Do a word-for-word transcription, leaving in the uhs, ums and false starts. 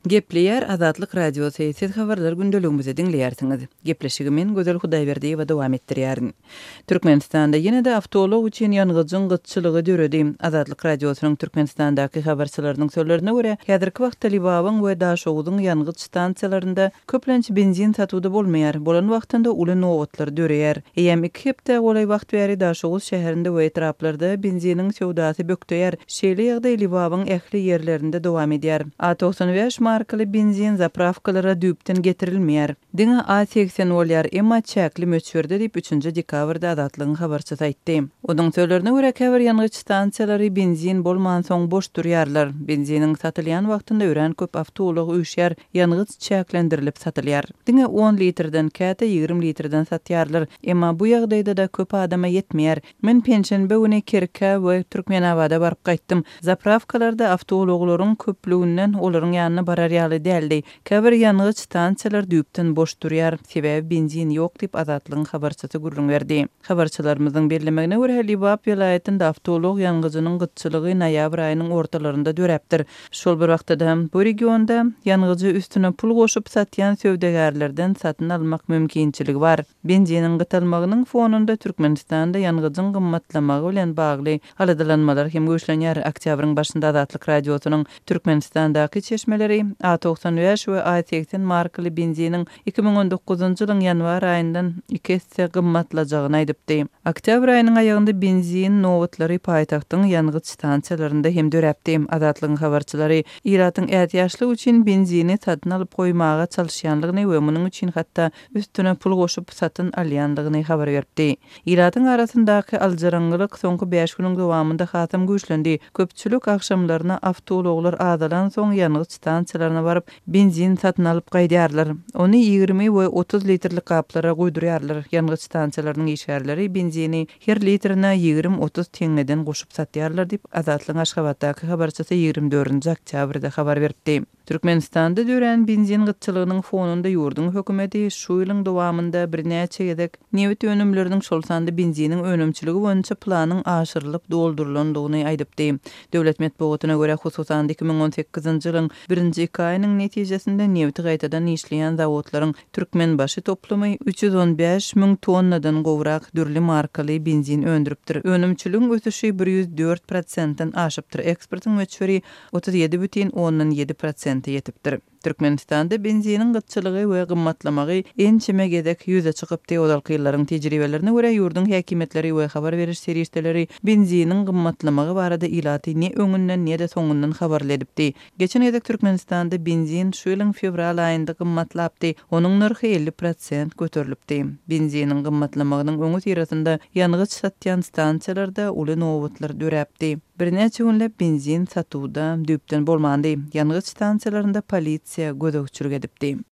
Gepleyer Azatlyk Radio Seyset habarlar gündeligimizi dinleýärsiňiz. Gepleşigimiň Gözel Hudaýberdiýewa dowam etdirýärin. Türkmenistanda ýene de awtolog üçin ýangyjyň gytçylygy döredi. Azatlyk Radiosynyň Türkmenistandaky habarçylarynyň sözlerine görä, häzirki wagtda Libabyň we Daşowyň ýangyj stansiýalaryında köplençe benzin satuwda bolmaýar. Bolan wagtynda uly nowatlar döreýär. Eýem iki hepde golay wagt bäri Daşowy şäherinde we etraplarda benziniň sowdasy bökteýär. Şeýle ýagdaý Libabyň ähli ýerlerinde dowam edýär. A doksan beş markaly benzin zapravkalara düýpden getirilmeýär. Diňe A seksen bolýar, emma çäkli möçberde diýip üçünji dekabrda Azatlygyň habarçysy aýtdy. Onuň sözlerine görä, käbir ýangyj stansiýalary benzin bolman soň boş durýarlar. Benziniň satylýan wagtynda ören köp awtolog üýşýär, ýangyj çäklendirilip satylýar. Diňe on litrden käte ýigrim litrden satýarlar, emma bu ýagdaýda da köp adama ýetmeýär. Men penşenbe güni Kerke we Türkmenawada baryp gaýtdym. Zapravkalarda awtologlaryň köplüğinden olaryň ýanyna barar ýaly däldi. Käbir ýangyj stansiýalar düýpden boş durýar, sebäbi benzin ýok diýip Azatlygyň habarçysy gurrun berdi. Habarçylarymyzyň bellemegine görä, Libap vilayetinde awtolog ýangyjynyň gytçylygy noýabr aýynyň ortalarynda döräpdir. Şol bir wagtda bu regionda ýangyjy üstüne pul goşup satýan söwdegärlerden satyn almak mümkinçiligi bar. Benziniň gytylmagynyň fonunda Türkmenistanda ýangyjyň gymmatlamagy bilen bagly aladalanmalar hem göçlenýär. Oktýabryň başynda Azatlyk Radiosynyň Türkmenistandaky çeşmeleri A doksan beş we A seksen markaly benziniň iki ming on dokuzunjy ýylyň ýanwar aýyndan iki hisse gymmatlajagyny aýdypdy. Oktýabr aýynyň aýagynda benzin nowatlary paýtagtyň ýangyj stansiýalarynda hem döräpdi. Azatlygyň habarçylary iratyň ätýaşlyk üçin benzini satyn alyp goýmaga çalyşýanlygyny we munyň üçin hatda üstüne pul goşup satyn alýanlygyny habar berdi. Iratyň arasyndaky aljarangylyk soňky beş güniň dowamında hasam güýçlendi. Köpçülük akşamlaryna awtologlar azalan soň ýangyj stansiýalaryna baryp benzin satyn alyp gaýdýarlar. Ony ýigirmi we otuz litrlik kaplara goýdurýarlar. Ýangyj stansiýalarynyň işgärleri benzini her litrine ýigirmi otuz teňeden goşup satýarlar diýip Azatlygyň Aşgabatdaky habarçysy ýigirmi dördünji oktýabrda habar berdi. Türkmenistanda dören benzin gytçylygynyň fonunda ýurdun hökümeti şu ýylyň dowamında birnäçe ýedek newit önümleriniň şol sanda benziniň önümçiligi boýunça planyň aşyrylyp doldurulandygyny aýdypdy. Döwlet medeniýetina görä, hususan iki ming on sekizinji ýylyň birinji iki aýynyň netijesinde newit gaýtadan işleýän zawodlaryň Türkmenbaşy toplumy üç yüz on beş ming tonnadan gowrak dürli markaly benzin öndüripdir. Önümçiligiň ösüşi bir yüz dört prosentden aşypdyr. Eksportyň möçberi otuz ýedi бүтін ondan ýedi prosent ýetipdir. Türkmenistanda benzinin gytçylygy we gymmatlamagy ençime gedek ýüze çykypdy. Odalky ýyllaryň tejribelerine görä, ýurdun häkimetleri we habar beriş serişdeleri benzinin gymmatlamagy barada ilaty ne öňünden ne de soňundan habar edipdi. Geçen ýyl Türkmenistanda benzin şu ýylyň fevral aýynda gymmatlapdy. Onuň narhy elli prosent göterilipdi. Benzinin gymmatlamagynyň öňü tirasynda ýangyj satýan stansiýalarda uly nowatlar döräpdi. Birnäçe günläp benzin satuwda düýpden bolmandy. Ýangyj stansiýalarynda polisiýa gözegçilik edipdi.